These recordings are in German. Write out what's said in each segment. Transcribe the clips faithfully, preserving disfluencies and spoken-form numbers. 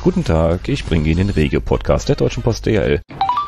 Guten Tag, ich bringe Ihnen den Regio-Podcast der Deutschen Post D H L.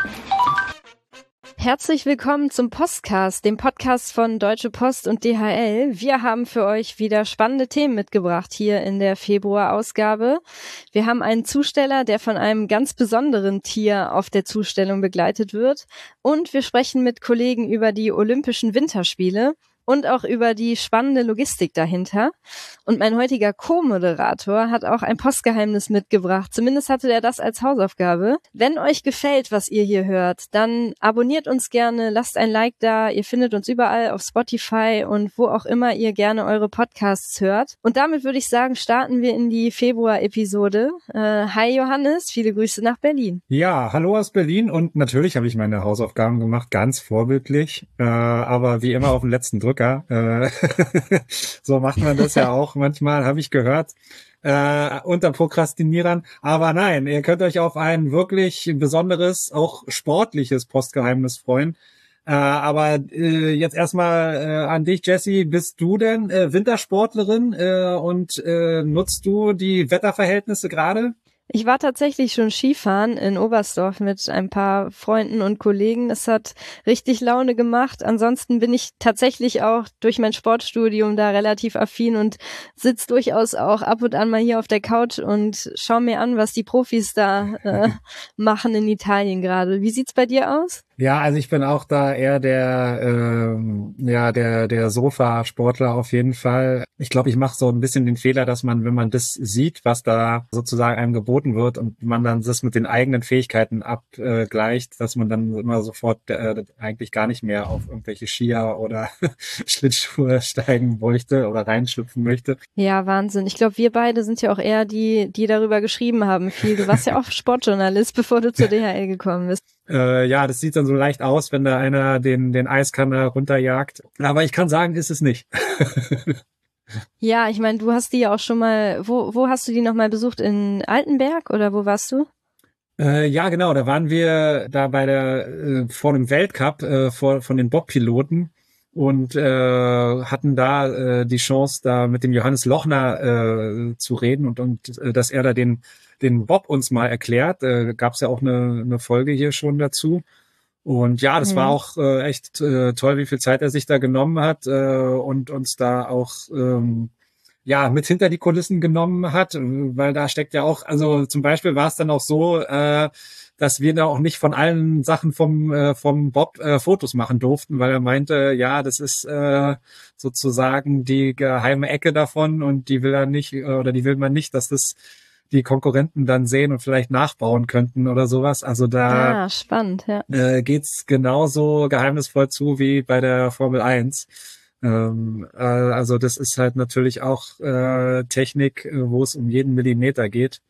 Herzlich willkommen zum Postcast, dem Podcast von Deutsche Post und D H L. Wir haben für euch wieder spannende Themen mitgebracht hier in der Februarausgabe. Wir haben einen Zusteller, der von einem ganz besonderen Tier auf der Zustellung begleitet wird. Und wir sprechen mit Kollegen über die Olympischen Winterspiele und auch über die spannende Logistik dahinter. Und mein heutiger Co-Moderator hat auch ein Postgeheimnis mitgebracht. Zumindest hatte er das als Hausaufgabe. Wenn euch gefällt, was ihr hier hört, dann abonniert uns gerne, lasst ein Like da. Ihr findet uns überall auf Spotify und wo auch immer ihr gerne eure Podcasts hört. Und damit würde ich sagen, starten wir in die Februar-Episode. Äh, hi Johannes, viele Grüße nach Berlin. Ja, hallo aus Berlin und natürlich habe ich meine Hausaufgaben gemacht, ganz vorbildlich, äh, aber wie immer auf den letzten Drücker. Äh, so macht man das ja auch manchmal, habe ich gehört, äh, unter Prokrastinierern. Aber nein, ihr könnt euch auf ein wirklich besonderes, auch sportliches Postgeheimnis freuen. Äh, aber äh, jetzt erstmal äh, an dich, Jessie. Bist du denn äh, Wintersportlerin äh, und äh, nutzt du die Wetterverhältnisse gerade? Ich war tatsächlich schon Skifahren in Oberstdorf mit ein paar Freunden und Kollegen. Das hat richtig Laune gemacht. Ansonsten bin ich tatsächlich auch durch mein Sportstudium da relativ affin und sitze durchaus auch ab und an mal hier auf der Couch und schaue mir an, was die Profis da äh, machen in Italien gerade. Wie sieht's bei dir aus? Ja, also ich bin auch da eher der ähm, ja der der Sofa-Sportler auf jeden Fall. Ich glaube, ich mache so ein bisschen den Fehler, dass man, wenn man das sieht, was da sozusagen einem geboten wird und man dann das mit den eigenen Fähigkeiten abgleicht, dass man dann immer sofort äh, eigentlich gar nicht mehr auf irgendwelche Skier oder Schlittschuhe steigen möchte oder reinschlüpfen möchte. Ja, Wahnsinn. Ich glaube, wir beide sind ja auch eher die, die darüber geschrieben haben viel. Du warst ja auch Sportjournalist, bevor du zur D H L gekommen bist. Äh, ja, das sieht dann so leicht aus, wenn da einer den den Eiskanner runterjagt. Aber ich kann sagen, ist es nicht. Ja, ich meine, du hast die ja auch schon mal, wo wo hast du die nochmal besucht? In Altenberg oder wo warst du? Äh, ja, genau, da waren wir da bei der äh, vor dem Weltcup äh, vor von den Bobpiloten und äh, hatten da äh, die Chance, da mit dem Johannes Lochner äh, zu reden und und äh, dass er da den den Bob uns mal erklärt. Äh, gab es ja auch eine eine Folge hier schon dazu. Und ja, das mhm. war auch äh, echt äh, toll, wie viel Zeit er sich da genommen hat äh, und uns da auch ähm, ja mit hinter die Kulissen genommen hat, weil da steckt ja auch, also zum Beispiel war es dann auch so, äh, dass wir da auch nicht von allen Sachen vom äh, vom Bob äh, Fotos machen durften, weil er meinte, ja, das ist äh, sozusagen die geheime Ecke davon und die will er nicht äh, oder die will man nicht, dass das die Konkurrenten dann sehen und vielleicht nachbauen könnten oder sowas. Also da ah, spannend, ja. äh, geht's genauso geheimnisvoll zu wie bei der Formel eins. Ähm, äh, also das ist halt natürlich auch äh, Technik, wo es um jeden Millimeter geht.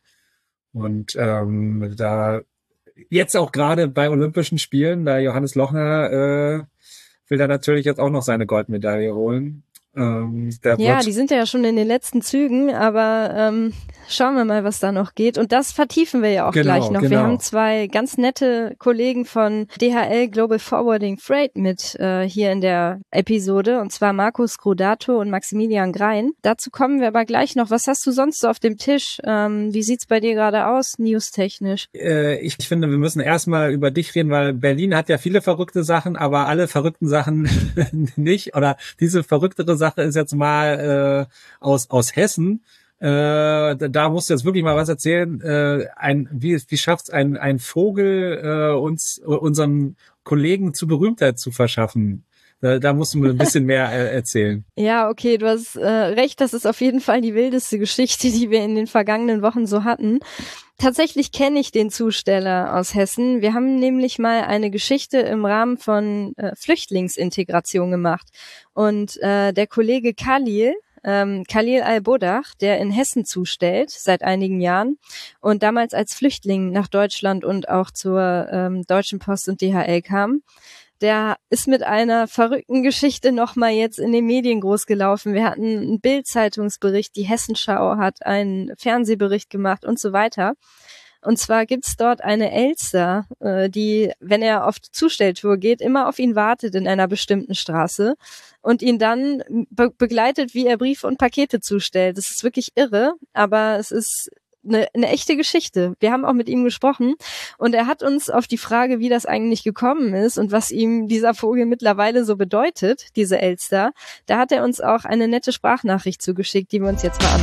Und ähm, da jetzt auch gerade bei Olympischen Spielen, da Johannes Lochner äh, will da natürlich jetzt auch noch seine Goldmedaille holen. Ähm, der ja, wird die sind ja schon in den letzten Zügen, aber ähm, schauen wir mal, was da noch geht. Und das vertiefen wir ja auch genau, gleich noch. Genau. Wir haben zwei ganz nette Kollegen von D H L Global Forwarding Freight mit äh, hier in der Episode, und zwar Markus Grudato und Maximilian Grein. Dazu kommen wir aber gleich noch. Was hast du sonst so auf dem Tisch? Ähm, wie sieht's bei dir gerade aus, newstechnisch? Äh, ich finde, wir müssen erstmal über dich reden, weil Berlin hat ja viele verrückte Sachen, aber alle verrückten Sachen nicht. Oder diese verrücktere Sache ist jetzt mal äh, aus aus Hessen. Äh, da, da musst du jetzt wirklich mal was erzählen. Äh, ein wie wie schafft's ein ein Vogel äh, uns unseren Kollegen zu Berühmtheit zu verschaffen? Da, da musst du mir ein bisschen mehr äh, erzählen. Ja, okay, du hast äh, recht. Das ist auf jeden Fall die wildeste Geschichte, die wir in den vergangenen Wochen so hatten. Tatsächlich kenne ich den Zusteller aus Hessen. Wir haben nämlich mal eine Geschichte im Rahmen von äh, Flüchtlingsintegration gemacht. Und äh, der Kollege Khalil, ähm, Khalil Al-Bodach, der in Hessen zustellt seit einigen Jahren und damals als Flüchtling nach Deutschland und auch zur ähm, Deutschen Post und D H L kam, der ist mit einer verrückten Geschichte nochmal jetzt in den Medien groß gelaufen. Wir hatten einen Bild-Zeitungsbericht, die Hessenschau hat einen Fernsehbericht gemacht und so weiter. Und zwar gibt's dort eine Elster, äh, die, wenn er auf Zustelltour geht, immer auf ihn wartet in einer bestimmten Straße und ihn dann be- begleitet, wie er Briefe und Pakete zustellt. Das ist wirklich irre, aber es ist eine, eine echte Geschichte. Wir haben auch mit ihm gesprochen und er hat uns auf die Frage, wie das eigentlich gekommen ist und was ihm dieser Vogel mittlerweile so bedeutet, diese Elster, da hat er uns auch eine nette Sprachnachricht zugeschickt, die wir uns jetzt mal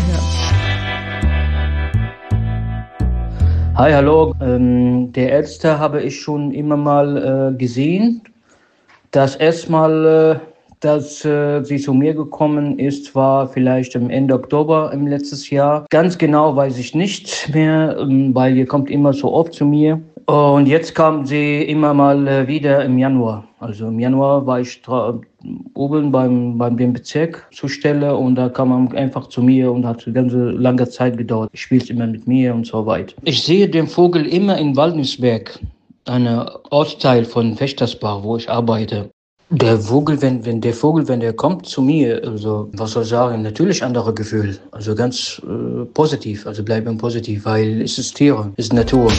anhören. Hi, hallo. Ähm, der Elster habe ich schon immer mal äh, gesehen. Das erste Mal, äh, dass äh, sie zu mir gekommen ist, war vielleicht im Ende Oktober im letztes Jahr. Ganz genau weiß ich nicht mehr, ähm, weil ihr kommt immer so oft zu mir. Und jetzt kam sie immer mal äh, wieder im Januar. Also im Januar war ich tra- oben beim, beim dem Bezirk zur Stelle und da kam man einfach zu mir und hat eine ganze lange Zeit gedauert. Ich spiele immer mit mir und so weiter. Ich sehe den Vogel immer in Waldnisberg, eine Ortsteil von Wächtersbach, wo ich arbeite. Der Vogel, wenn, wenn der Vogel, wenn der kommt zu mir, also was soll ich sagen, natürlich andere Gefühl, also ganz äh, positiv, also bleiben positiv, weil es ist Tiere, es ist Natur.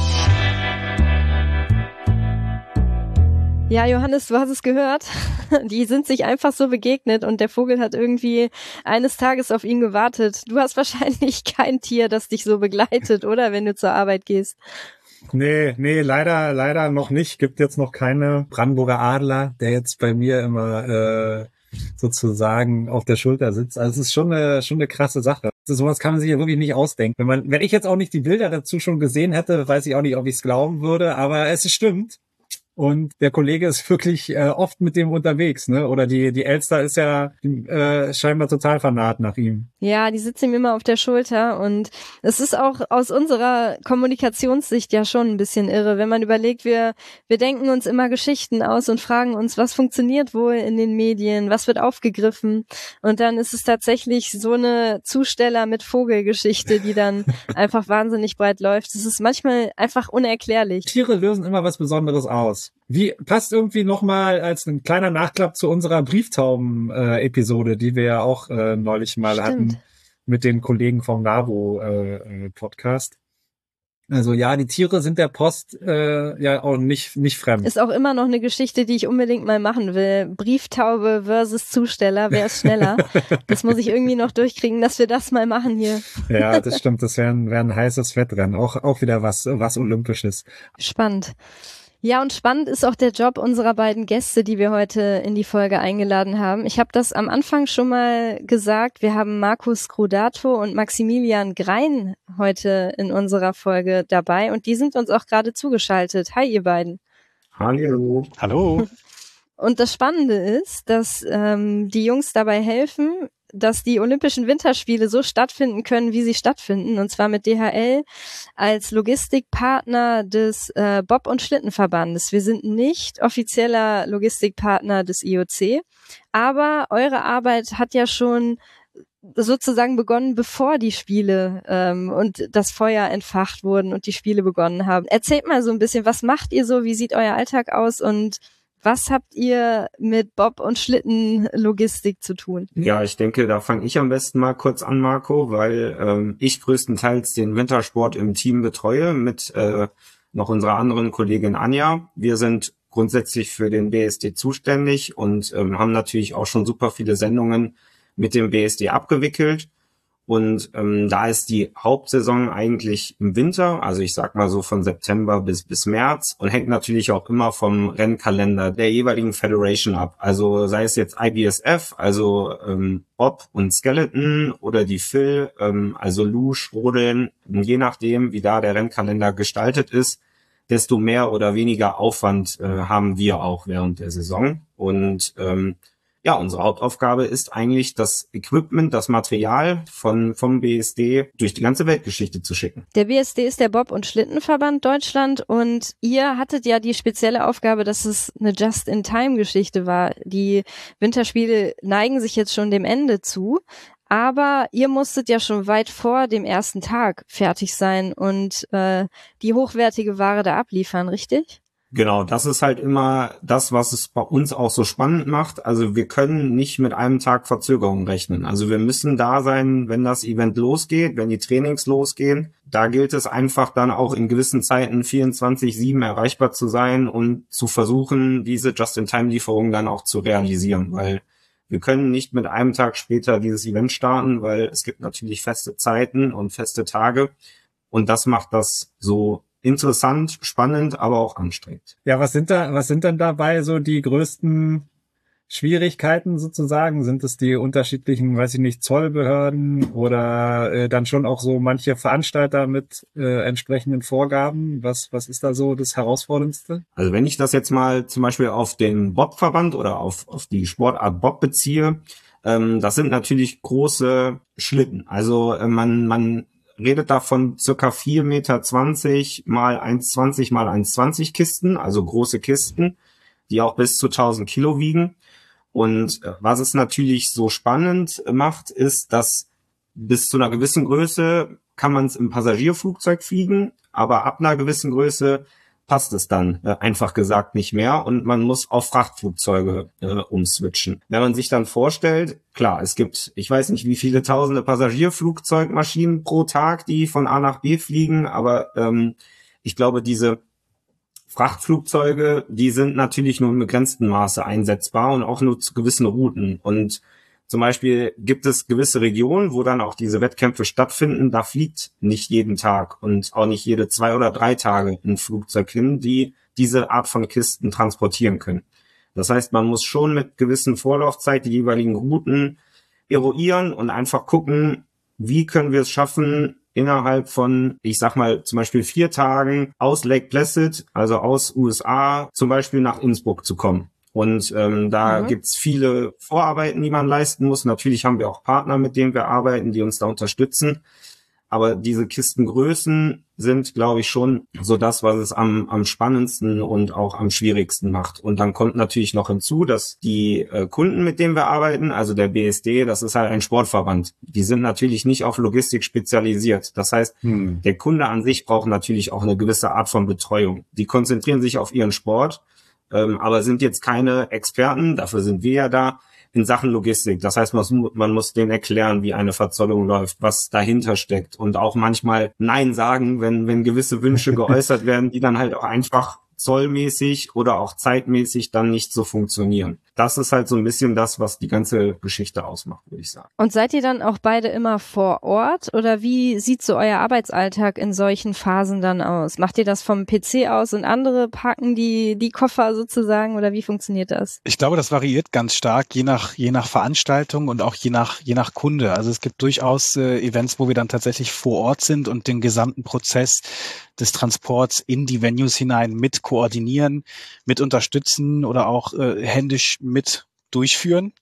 Ja, Johannes, du hast es gehört. Die sind sich einfach so begegnet und der Vogel hat irgendwie eines Tages auf ihn gewartet. Du hast wahrscheinlich kein Tier, das dich so begleitet, oder, wenn du zur Arbeit gehst? Nee, nee, leider, leider noch nicht. Gibt jetzt noch keine Brandenburger Adler, der jetzt bei mir immer äh, sozusagen auf der Schulter sitzt. Also es ist schon eine, schon eine krasse Sache. Also sowas kann man sich ja wirklich nicht ausdenken. Wenn man, wenn ich jetzt auch nicht die Bilder dazu schon gesehen hätte, weiß ich auch nicht, ob ich es glauben würde, aber es stimmt. Und der Kollege ist wirklich äh, oft mit dem unterwegs, ne? Oder die die Elster ist ja äh, scheinbar total fanat nach ihm. Ja, die sitzt ihm immer auf der Schulter und es ist auch aus unserer Kommunikationssicht ja schon ein bisschen irre, wenn man überlegt, wir wir denken uns immer Geschichten aus und fragen uns, was funktioniert wohl in den Medien, was wird aufgegriffen und dann ist es tatsächlich so eine Zusteller mit Vogelgeschichte, die dann einfach wahnsinnig breit läuft. Es ist manchmal einfach unerklärlich. Tiere lösen immer was Besonderes aus. Wie passt irgendwie nochmal als ein kleiner Nachklapp zu unserer Brieftauben-Episode, die wir ja auch äh, neulich mal Stimmt. hatten mit den Kollegen vom NABU-Podcast. Äh, also ja, die Tiere sind der Post äh, ja auch nicht nicht fremd. Ist auch immer noch eine Geschichte, die ich unbedingt mal machen will. Brieftaube versus Zusteller, wer ist schneller? Das muss ich irgendwie noch durchkriegen, dass wir das mal machen hier. Ja, das stimmt, das wäre ein, wär ein heißes Wettrennen. Auch, auch wieder was, was Olympisches. Spannend. Ja, und spannend ist auch der Job unserer beiden Gäste, die wir heute in die Folge eingeladen haben. Ich habe das am Anfang schon mal gesagt. Wir haben Markus Grudato und Maximilian Grein heute in unserer Folge dabei und die sind uns auch gerade zugeschaltet. Hi, ihr beiden. Hallo. Hallo. Und das Spannende ist, dass ähm, die Jungs dabei helfen, dass die Olympischen Winterspiele so stattfinden können, wie sie stattfinden, und zwar mit D H L als Logistikpartner des äh, Bob- und Schlittenverbandes. Wir sind nicht offizieller Logistikpartner des I O C, aber eure Arbeit hat ja schon sozusagen begonnen, bevor die Spiele ähm, und das Feuer entfacht wurden und die Spiele begonnen haben. Erzählt mal so ein bisschen, was macht ihr so, wie sieht euer Alltag aus und was habt ihr mit Bob- und Schlittenlogistik zu tun? Ja, ich denke, da fange ich am besten mal kurz an, Marco, weil ähm, ich größtenteils den Wintersport im Team betreue mit äh, noch unserer anderen Kollegin Anja. Wir sind grundsätzlich für den B S D zuständig und ähm, haben natürlich auch schon super viele Sendungen mit dem B S D abgewickelt. Und ähm, da ist die Hauptsaison eigentlich im Winter, also ich sag mal so von September bis bis März und hängt natürlich auch immer vom Rennkalender der jeweiligen Federation ab. Also sei es jetzt I B S F, also ähm, Bob und Skeleton oder die F I L, ähm, also Luge, Rodeln, je nachdem, wie da der Rennkalender gestaltet ist, desto mehr oder weniger Aufwand äh, haben wir auch während der Saison. Und ähm, ja, unsere Hauptaufgabe ist eigentlich, das Equipment, das Material von vom B S D durch die ganze Weltgeschichte zu schicken. Der B S D ist der Bob- und Schlittenverband Deutschland und ihr hattet ja die spezielle Aufgabe, dass es eine Just-in-Time-Geschichte war. Die Winterspiele neigen sich jetzt schon dem Ende zu, aber ihr musstet ja schon weit vor dem ersten Tag fertig sein und äh, die hochwertige Ware da abliefern, richtig? Genau, das ist halt immer das, was es bei uns auch so spannend macht. Also wir können nicht mit einem Tag Verzögerung rechnen. Also wir müssen da sein, wenn das Event losgeht, wenn die Trainings losgehen. Da gilt es einfach dann auch in gewissen Zeiten vierundzwanzig sieben erreichbar zu sein und zu versuchen, diese Just-in-Time-Lieferung dann auch zu realisieren, weil Wir können nicht mit einem Tag später dieses Event starten, weil es gibt natürlich feste Zeiten und feste Tage. Und das macht das so interessant, spannend, aber auch anstrengend. Ja, was sind da, was sind dann dabei so die größten Schwierigkeiten sozusagen? Sind es die unterschiedlichen, weiß ich nicht, Zollbehörden oder äh, dann schon auch so manche Veranstalter mit äh, entsprechenden Vorgaben? Was was ist da so das Herausforderndste? Also wenn ich das jetzt mal zum Beispiel auf den Bobverband oder auf auf die Sportart Bob beziehe, ähm, das sind natürlich große Schlitten. Also äh, man man redet da von circa vier Meter zwanzig mal eins zwanzig mal eins zwanzig Kisten, also große Kisten, die auch bis zu tausend Kilo wiegen. Und was es natürlich so spannend macht, ist, dass bis zu einer gewissen Größe kann man es im Passagierflugzeug fliegen, aber ab einer gewissen Größe passt es dann äh, einfach gesagt nicht mehr und man muss auf Frachtflugzeuge äh, umswitchen. Wenn man sich dann vorstellt, klar, es gibt, ich weiß nicht, wie viele tausende Passagierflugzeugmaschinen pro Tag, die von A nach B fliegen, aber ähm, ich glaube, diese Frachtflugzeuge, die sind natürlich nur im begrenzten Maße einsetzbar und auch nur zu gewissen Routen. Und zum Beispiel gibt es gewisse Regionen, wo dann auch diese Wettkämpfe stattfinden. Da fliegt nicht jeden Tag und auch nicht jede zwei oder drei Tage ein Flugzeug hin, die diese Art von Kisten transportieren können. Das heißt, man muss schon mit gewissen Vorlaufzeit die jeweiligen Routen eruieren und einfach gucken, wie können wir es schaffen, innerhalb von, ich sag mal, zum Beispiel vier Tagen aus Lake Placid, also aus U S A, zum Beispiel nach Innsbruck zu kommen. Und ähm, da mhm. gibt's viele Vorarbeiten, die man leisten muss. Natürlich haben wir auch Partner, mit denen wir arbeiten, die uns da unterstützen. Aber diese Kistengrößen sind, glaube ich, schon so das, was es am, am spannendsten und auch am schwierigsten macht. Und dann kommt natürlich noch hinzu, dass die äh, Kunden, mit denen wir arbeiten, also der B S D, das ist halt ein Sportverband. Die sind natürlich nicht auf Logistik spezialisiert. Das heißt, hm. der Kunde an sich braucht natürlich auch eine gewisse Art von Betreuung. Die konzentrieren sich auf ihren Sport, ähm, aber sind jetzt keine Experten, dafür sind wir ja da, in Sachen Logistik. Das heißt, man muss, man muss denen erklären, wie eine Verzollung läuft, was dahinter steckt und auch manchmal Nein sagen, wenn, wenn gewisse Wünsche geäußert werden, die dann halt auch einfach zollmäßig oder auch zeitmäßig dann nicht so funktionieren. Das ist halt so ein bisschen das, was die ganze Geschichte ausmacht, würde ich sagen. Und seid ihr dann auch beide immer vor Ort oder wie sieht so euer Arbeitsalltag in solchen Phasen dann aus? Macht ihr das vom P C aus und andere packen die die Koffer sozusagen oder wie funktioniert das? Ich glaube, das variiert ganz stark, je nach je nach Veranstaltung und auch je nach je nach Kunde. Also es gibt durchaus äh, Events, wo wir dann tatsächlich vor Ort sind und den gesamten Prozess des Transports in die Venues hinein mit koordinieren, mit unterstützen oder auch äh, händisch mit durchführen.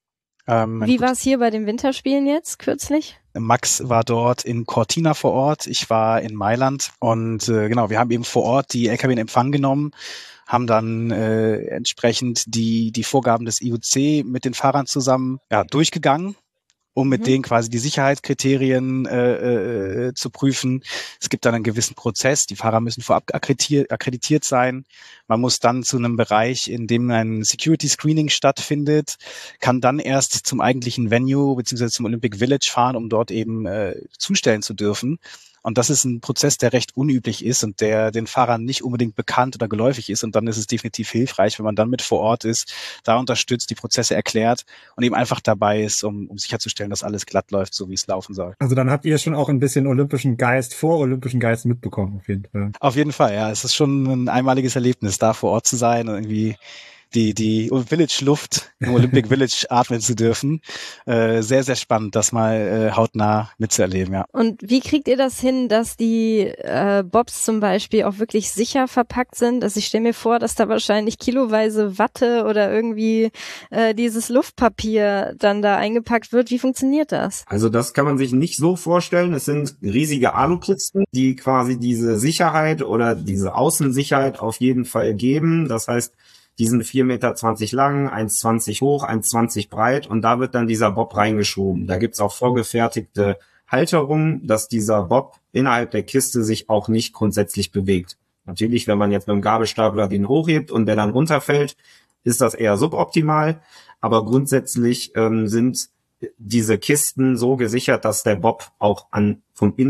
Ähm, Wie war es hier bei den Winterspielen jetzt kürzlich? Max war dort in Cortina vor Ort, ich war in Mailand und äh, genau, wir haben eben vor Ort die L K W in Empfang genommen, haben dann äh, entsprechend die die Vorgaben des I O C mit den Fahrern zusammen ja, durchgegangen, um mit mhm. denen quasi die Sicherheitskriterien äh, äh, zu prüfen. Es gibt dann einen gewissen Prozess. Die Fahrer müssen vorab akkreditiert, akkreditiert sein. Man muss dann zu einem Bereich, in dem ein Security Screening stattfindet, kann dann erst zum eigentlichen Venue bzw. zum Olympic Village fahren, um dort eben äh, zustellen zu dürfen. Und das ist ein Prozess, der recht unüblich ist und der den Fahrern nicht unbedingt bekannt oder geläufig ist. Und dann ist es definitiv hilfreich, wenn man dann mit vor Ort ist, da unterstützt, die Prozesse erklärt und eben einfach dabei ist, um, um sicherzustellen, dass alles glatt läuft, so wie es laufen soll. Also dann habt ihr schon auch ein bisschen olympischen Geist, vor olympischen Geist mitbekommen, auf jeden Fall. Auf jeden Fall, ja. Es ist schon ein einmaliges Erlebnis, da vor Ort zu sein und irgendwie die die Village-Luft im Olympic Village atmen zu dürfen. Äh, sehr, sehr spannend, das mal äh, hautnah mitzuerleben, ja. Und wie kriegt ihr das hin, dass die äh, Bobs zum Beispiel auch wirklich sicher verpackt sind? Also ich stelle mir vor, dass da wahrscheinlich kiloweise Watte oder irgendwie äh, dieses Luftpapier dann da eingepackt wird. Wie funktioniert das? Also das kann man sich nicht so vorstellen. Es sind riesige Alukisten, die quasi diese Sicherheit oder diese Außensicherheit auf jeden Fall geben. Das heißt, die sind vier Meter zwanzig lang, eins zwanzig hoch, eins zwanzig breit und da wird dann dieser Bob reingeschoben. Da gibt's auch vorgefertigte Halterungen, dass dieser Bob innerhalb der Kiste sich auch nicht grundsätzlich bewegt. Natürlich, wenn man jetzt mit dem Gabelstapler den hochhebt und der dann runterfällt, ist das eher suboptimal. Aber grundsätzlich ähm, sind diese Kisten so gesichert, dass der Bob auch an vom Innen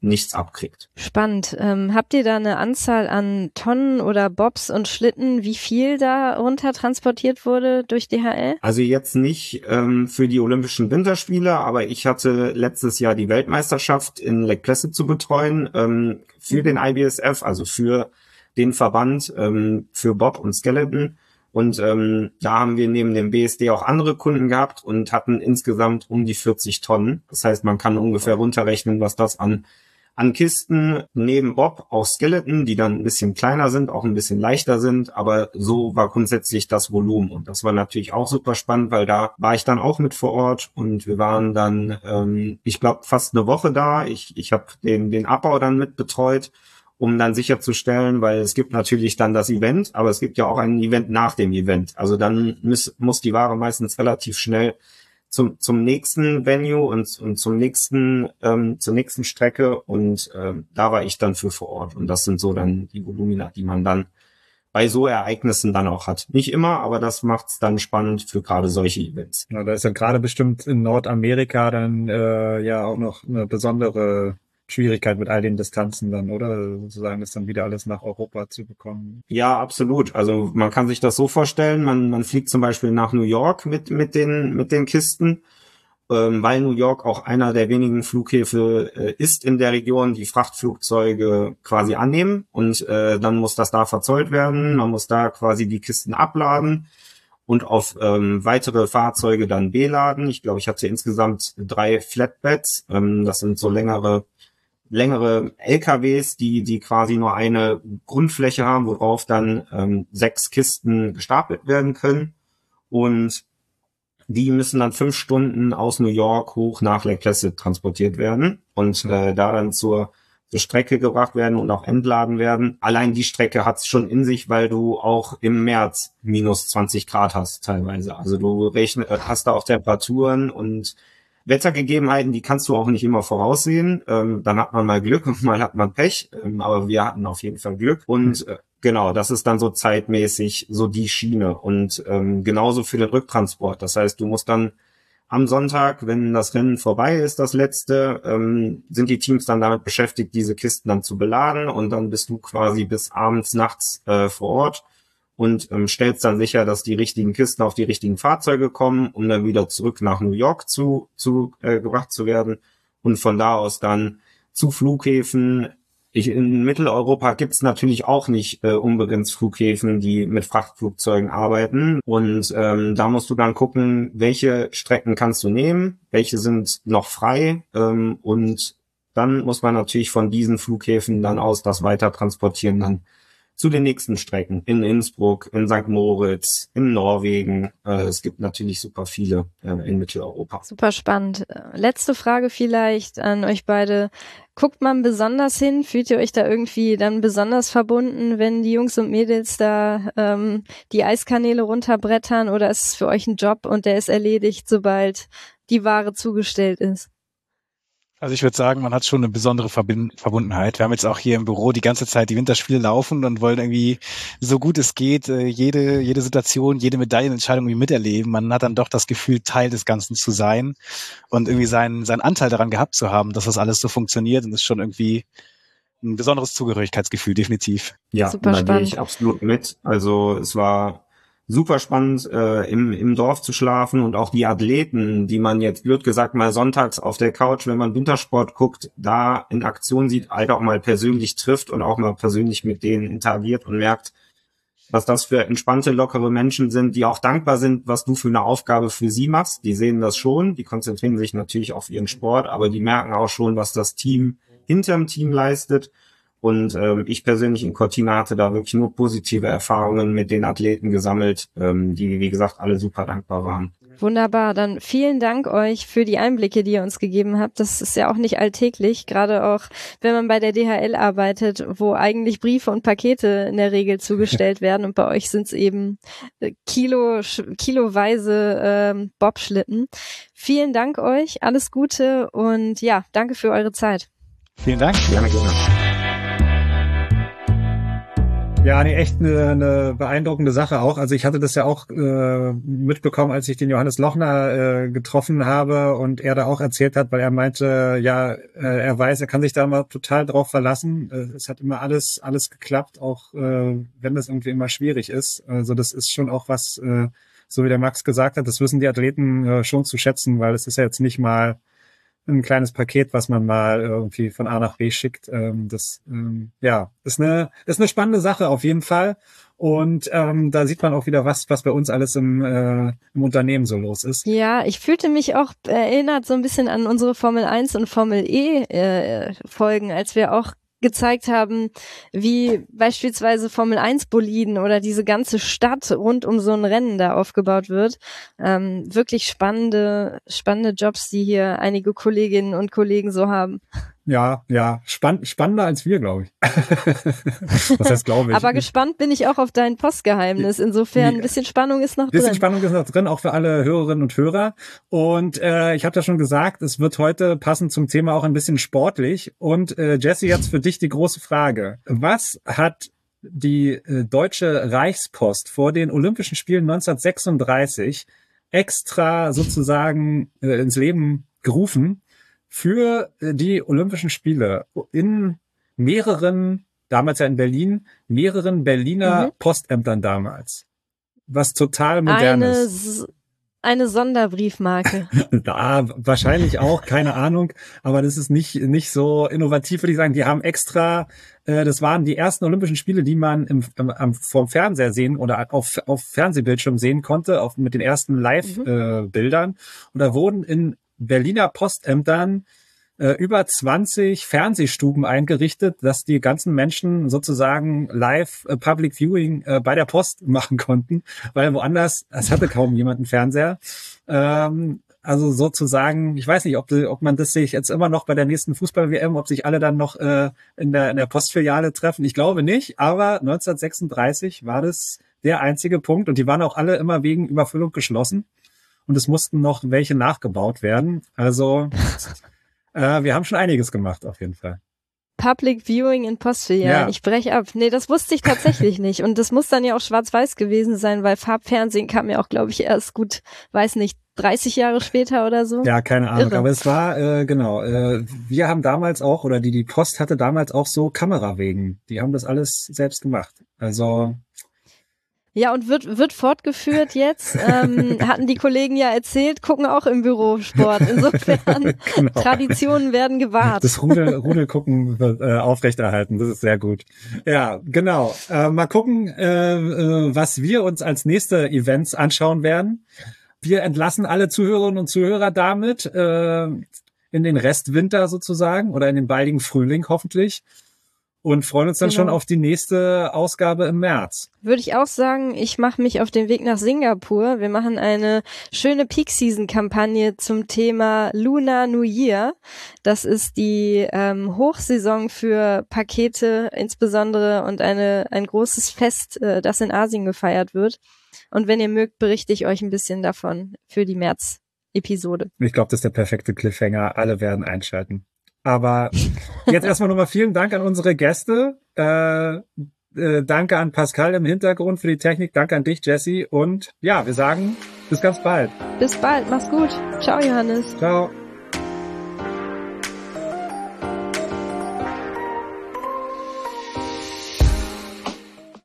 nichts abkriegt. Spannend. Ähm, habt ihr da eine Anzahl an Tonnen oder Bobs und Schlitten, wie viel da runter transportiert wurde durch D H L? Also jetzt nicht ähm, für die Olympischen Winterspiele, aber ich hatte letztes Jahr die Weltmeisterschaft in Lake Placid zu betreuen ähm, für mhm. den I B S F, also für den Verband ähm, für Bob und Skeleton. Und ähm, da haben wir neben dem B S D auch andere Kunden gehabt und hatten insgesamt um die vierzig Tonnen. Das heißt, man kann ungefähr runterrechnen, was das an an Kisten neben Bob auch Skeleton, die dann ein bisschen kleiner sind, auch ein bisschen leichter sind, aber so war grundsätzlich das Volumen und das war natürlich auch super spannend, weil da war ich dann auch mit vor Ort und wir waren dann, ähm, ich glaube, fast eine Woche da. Ich ich habe den den Abbau dann mit betreut, um dann sicherzustellen, weil es gibt natürlich dann das Event, aber es gibt ja auch ein Event nach dem Event. Also dann muss, muss die Ware meistens relativ schnell zum zum nächsten Venue und, und zum nächsten ähm, zur nächsten Strecke und ähm, da war ich dann für vor Ort und das sind so dann die Volumina, die man dann bei so Ereignissen dann auch hat. Nicht immer, aber das macht's dann spannend für gerade solche Events. Ja, da ist ja gerade bestimmt in Nordamerika dann äh, ja auch noch eine besondere Schwierigkeit mit all den Distanzen dann, oder? Sozusagen das dann wieder alles nach Europa zu bekommen. Ja, absolut. Also man kann sich das so vorstellen, man man fliegt zum Beispiel nach New York mit mit den mit den Kisten, ähm, weil New York auch einer der wenigen Flughäfen äh, ist in der Region, die Frachtflugzeuge quasi annehmen und äh, dann muss das da verzollt werden, man muss da quasi die Kisten abladen und auf ähm, weitere Fahrzeuge dann beladen. Ich glaube, ich hatte insgesamt drei Flatbeds, ähm, das sind so längere längere L K Ws, die die quasi nur eine Grundfläche haben, worauf dann ähm, sechs Kisten gestapelt werden können. Und die müssen dann fünf Stunden aus New York hoch nach Lake Placid transportiert werden und äh, da dann zur, zur Strecke gebracht werden und auch entladen werden. Allein die Strecke hat's schon in sich, weil du auch im März minus zwanzig Grad hast teilweise. Also du rechne, hast da auch Temperaturen und Wettergegebenheiten, die kannst du auch nicht immer voraussehen. Ähm, dann hat man mal Glück und mal hat man Pech. Ähm, aber wir hatten auf jeden Fall Glück. Und äh, genau, das ist dann so zeitmäßig so die Schiene. Und ähm, genauso für den Rücktransport. Das heißt, du musst dann am Sonntag, wenn das Rennen vorbei ist, das letzte, ähm, sind die Teams dann damit beschäftigt, diese Kisten dann zu beladen. Und dann bist du quasi bis abends, nachts äh, vor Ort. Und ähm, stellst dann sicher, dass die richtigen Kisten auf die richtigen Fahrzeuge kommen, um dann wieder zurück nach New York zu, zu äh, gebracht zu werden und von da aus dann zu Flughäfen. Ich, in Mitteleuropa gibt's natürlich auch nicht äh, unbegrenzt Flughäfen, die mit Frachtflugzeugen arbeiten und ähm, da musst du dann gucken, welche Strecken kannst du nehmen, welche sind noch frei ähm, und dann muss man natürlich von diesen Flughäfen dann aus das weiter transportieren dann zu den nächsten Strecken in Innsbruck, in Sankt Moritz, in Norwegen. Äh, es gibt natürlich super viele äh, in Mitteleuropa. Super spannend. Letzte Frage vielleicht an euch beide. Guckt man besonders hin? Fühlt ihr euch da irgendwie dann besonders verbunden, wenn die Jungs und Mädels da ähm, die Eiskanäle runterbrettern? Oder ist es für euch ein Job und der ist erledigt, sobald die Ware zugestellt ist? Also ich würde sagen, man hat schon eine besondere Verbind- Verbundenheit. Wir haben jetzt auch hier im Büro die ganze Zeit die Winterspiele laufen und wollen irgendwie so gut es geht äh, jede jede Situation, jede Medaillenentscheidung irgendwie miterleben. Man hat dann doch das Gefühl, Teil des Ganzen zu sein und irgendwie seinen seinen Anteil daran gehabt zu haben, dass das alles so funktioniert und das ist schon irgendwie ein besonderes Zugehörigkeitsgefühl, definitiv. Ja, super da gehe ich spannend. absolut mit. Also es war super spannend, äh, im, im Dorf zu schlafen und auch die Athleten, die man jetzt, blöd gesagt, mal sonntags auf der Couch, wenn man Wintersport guckt, da in Aktion sieht, halt auch mal persönlich trifft und auch mal persönlich mit denen interagiert und merkt, was das für entspannte, lockere Menschen sind, die auch dankbar sind, was du für eine Aufgabe für sie machst. Die sehen das schon, die konzentrieren sich natürlich auf ihren Sport, aber die merken auch schon, was das Team hinterm Team leistet. Und ähm, ich persönlich in Cortina hatte da wirklich nur positive Erfahrungen mit den Athleten gesammelt, ähm, die, wie gesagt, alle super dankbar waren. Wunderbar, dann vielen Dank euch für die Einblicke, die ihr uns gegeben habt. Das ist ja auch nicht alltäglich, gerade auch, wenn man bei der D H L arbeitet, wo eigentlich Briefe und Pakete in der Regel zugestellt werden und bei euch sind es eben Kilo, kiloweise ähm, Bobschlitten. Vielen Dank euch, alles Gute und ja, danke für eure Zeit. Vielen Dank. Gerne, gerne. Ja, nee, echt eine, eine beeindruckende Sache auch. Also ich hatte das ja auch äh, mitbekommen, als ich den Johannes Lochner äh, getroffen habe und er da auch erzählt hat, weil er meinte, ja, äh, er weiß, er kann sich da mal total drauf verlassen. Äh, es hat immer alles alles geklappt, auch äh, wenn das irgendwie immer schwierig ist. Also das ist schon auch was, äh, so wie der Max gesagt hat, das wissen die Athleten äh, schon zu schätzen, weil es ist ja jetzt nicht mal ein kleines Paket, was man mal irgendwie von A nach B schickt. Ähm, das ähm, ja ist eine ist eine spannende Sache auf jeden Fall. Und ähm, da sieht man auch wieder, was was bei uns alles im, äh, im Unternehmen so los ist. Ja, ich fühlte mich auch erinnert so ein bisschen an unsere Formel eins und Formel E äh, Folgen, als wir auch gezeigt haben, wie beispielsweise Formel eins Boliden oder diese ganze Stadt rund um so ein Rennen da aufgebaut wird. Ähm, wirklich spannende, spannende Jobs, die hier einige Kolleginnen und Kollegen so haben. Ja, ja, spann spannender als wir, glaube ich. Was heißt, glaube ich? Aber gespannt bin ich auch auf dein Postgeheimnis. Insofern ein bisschen Spannung ist noch drin. Ein bisschen Spannung ist noch drin, auch für alle Hörerinnen und Hörer. Und äh, ich habe ja schon gesagt, es wird heute passend zum Thema auch ein bisschen sportlich. Und äh, Jesse, jetzt für dich die große Frage. Was hat die äh, Deutsche Reichspost vor den Olympischen Spielen neunzehnhundertsechsunddreißig extra sozusagen äh, ins Leben gerufen für die Olympischen Spiele in mehreren, damals ja in Berlin, mehreren Berliner mhm. Postämtern damals? Was total modern eine, ist. Eine Sonderbriefmarke. Da, wahrscheinlich auch, keine Ahnung, aber das ist nicht nicht so innovativ, würde ich sagen. Die haben extra, äh, das waren die ersten Olympischen Spiele, die man im, am, vom Fernseher sehen oder auf, auf Fernsehbildschirm sehen konnte, auf, mit den ersten Live-Bildern. Mhm. Äh, und da wurden in Berliner Postämtern äh, über zwanzig Fernsehstuben eingerichtet, dass die ganzen Menschen sozusagen live äh, Public Viewing äh, bei der Post machen konnten, weil woanders, es hatte kaum jemand einen Fernseher. Ähm, also sozusagen, ich weiß nicht, ob, ob man das sich jetzt immer noch bei der nächsten Fußball-W M, ob sich alle dann noch äh, in der, in der Postfiliale treffen. Ich glaube nicht, aber neunzehnhundertsechsunddreißig war das der einzige Punkt und die waren auch alle immer wegen Überfüllung geschlossen. Und es mussten noch welche nachgebaut werden. Also äh, wir haben schon einiges gemacht, auf jeden Fall. Public Viewing in Postfilialen. Ja. Ich breche ab. Nee, das wusste ich tatsächlich nicht. Und das muss dann ja auch schwarz-weiß gewesen sein, weil Farbfernsehen kam ja auch, glaube ich, erst gut, weiß nicht, dreißig Jahre später oder so. Ja, keine Ahnung. Irre. Aber es war, äh, genau, äh, wir haben damals auch, oder die, die Post hatte damals auch so Kamerawegen. Die haben das alles selbst gemacht. Also... Ja, und wird wird fortgeführt jetzt. Ähm, hatten die Kollegen ja erzählt, gucken auch im Bürosport. Insofern, genau. Traditionen werden gewahrt. Das Rudel, Rudelgucken wird äh, aufrechterhalten, das ist sehr gut. Ja, genau. Äh, mal gucken, äh, äh, was wir uns als nächste Events anschauen werden. Wir entlassen alle Zuhörerinnen und Zuhörer damit äh, in den Restwinter sozusagen oder in den baldigen Frühling hoffentlich. Und freuen uns dann genau. schon auf die nächste Ausgabe im März. Würde ich auch sagen, ich mache mich auf den Weg nach Singapur. Wir machen eine schöne Peak-Season-Kampagne zum Thema Lunar New Year. Das ist die ähm, Hochsaison für Pakete insbesondere und eine ein großes Fest, äh, das in Asien gefeiert wird. Und wenn ihr mögt, berichte ich euch ein bisschen davon für die März-Episode. Ich glaube, das ist der perfekte Cliffhanger. Alle werden einschalten. Aber jetzt erstmal nochmal vielen Dank an unsere Gäste. Äh, äh, danke an Pascal im Hintergrund für die Technik. Danke an dich, Jesse. Und ja, wir sagen bis ganz bald. Bis bald. Mach's gut. Ciao, Johannes. Ciao.